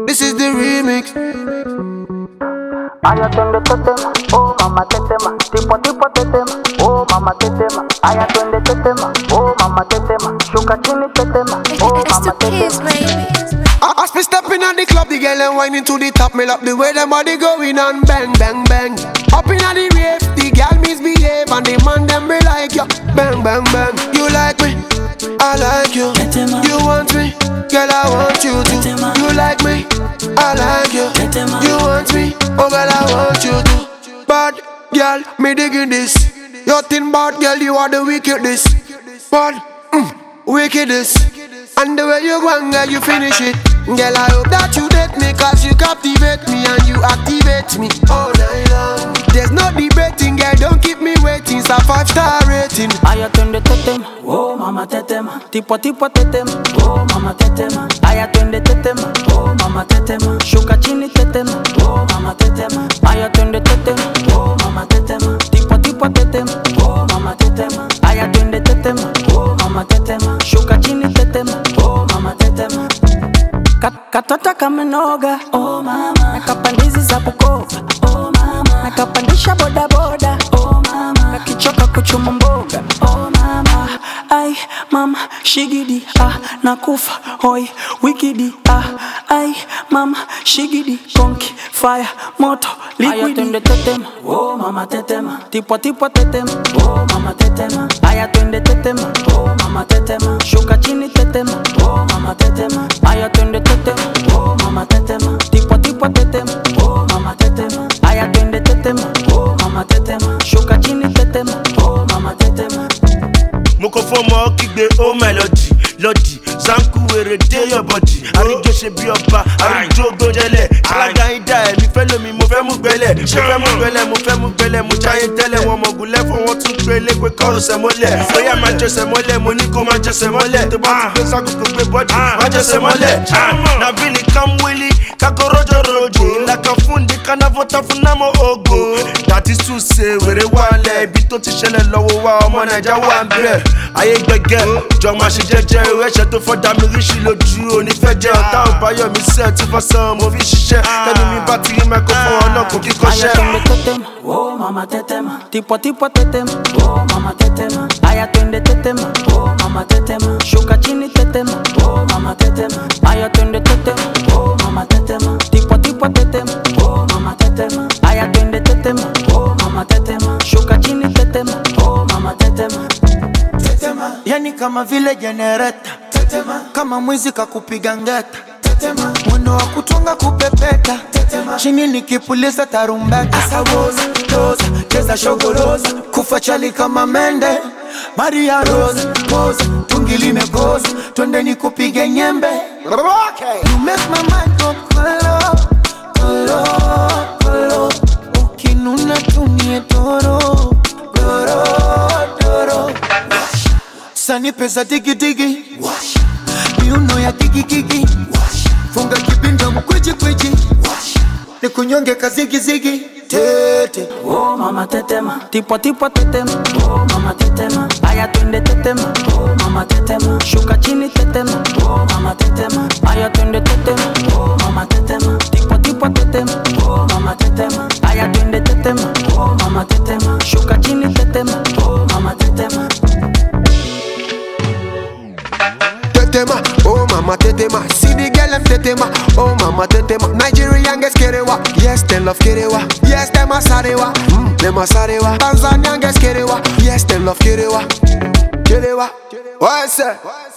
This is the remix. Aya twende tetema, oh mama tetema, tipo tipo tetema, oh mama tetema. Aya twende tetema, oh mama tetema, shuka chini tetema, oh mama tetema. As me stepping on the club, the girl and whining to the top. Me love the way them body going on, bang bang bang. Up in the rave, the girl misbehave and the man them be like ya, bang bang bang. You like me, I like you. You want me, girl I want you too. You like me, I like you. You want me, oh girl I want you too. Bad girl, me digging this. You thin bad girl, you are the wickedest. Bad, wickedest. And the way you go and girl, you finish it. Girl, I hope that you date me, cause you captivate me and you activate me all night long. There's no debating, girl, don't keep me waiting. It's a 5-star rating. Aya twende tetema, oh mama tetema, tipo tipo tetema, oh mama tetema. Aya twende tetema, oh mama tetema, shuka chini tetema, oh mama tetema. Aya twende tetema, oh mama tetema, tipo tipo tetema, oh mama tetema. Aya twende tetema, oh mama tetema, shuka chini tetema, oh mama tetema. Katata kamenoga, oh mama. Nakapandizi za Bukoba, oh mama. Nakapandisha boda boda, oh mama. Nakichoka kuchuma mboga, oh mama. Ay mama, shigidi, nakufa, hoi, wikidi, ay mama, shigidi, konki, fire, moto, liquidi. Aya twende tetema, oh mama tetema, tipo tipo tetema, oh mama tetema. Aya twende tetema, oh mama tetema, shuka chini tetema, oh mama tetema. Aya twende tetema, oh mama tetema, tipo tipo tetema, oh mama tetema. Aya twende tetema, oh mama tetema, shuka chini tetema, oh mama tetema. Moko fomo kigbe oh melody lodi zanku were dey your body arijo se bi oba arijo gojele alaga ida mi fe lo mi mo fe mu gbele mo jaye tele won mogun le fo won tun pe le pe koro se mole oya ma je se mole mo ni ko ma je se mole to ba ti pe saku ko pe body ma je se mole na vini kam willy kakorojo rojo la ka fundi kana vota funa mo ogo that is to say were wale ibi to ti sele lowo wa ọmọ Naija wa nbe ayé gbẹ̀gẹ́ jọ máa ṣe jẹ́jẹ́ ẹ̀ṣẹ̀ tó fọ́dà mi ríṣì lójú onífẹ́jẹ́ ọ̀tá òbáyọ̀ mi sẹ́ẹ̀ tí fọ́sán mo fi ṣiṣẹ́ tẹ́lú mi bá ti rí microphone ọ̀nà kò kíkọ́ṣẹ́. Aya twende tetema, oh mama tetema, tipo tipo tetema, oh mama tetema. Aya twende tetema, oh mama tetema, shuka chini tetema, oh mama tetema. Aya twende tetema, oh mama tetema, tipo tipo tetema, oh mama tetema. Aya twende tetema, oh mama tetema, shuka chini tetema, oh mama tetema. Tetema, yani kama vile generator. Tetema, kama mwizi kakupiga ngeta. Tetema, mwendo wa kutunga kupepeta. Tetema, chini nikipuliza tarumbeta. Asawoza, toza, cheza shogoroza. Kufa chali kama mende. Maria Rose, pose, tungi limekoza. Twende nikupige nyembe. You make my mind go kolo, kolo, kolo. Ukinuna tumie toro, doro, doro. Sani pesa digi digi, miuno ya gigi gigi, funga kibinda mkweji kweji, nikunyonge kazigi zigi, tete. Oh mama tetema, tipo tipo tetema, oh mama tetema. Aya twende tetema, oh mama tetema, shuka chini tetema, oh mama tetema. Aya twende tetema, oh mama tetema, tipo tipo tetema, oh mama tetema. Aya twende tetema, oh mama tetema, shuka chini tetema, oh mama tetema. Tetema, oh mama tetema. See the girl them tetema, oh mama tetema. Nigerian gets kerewa, yes them love kerewa. Yes them a sarewa, them a sarewa. Tanzanian gets kerewa, yes them love kerewa. Kerewa, what I say?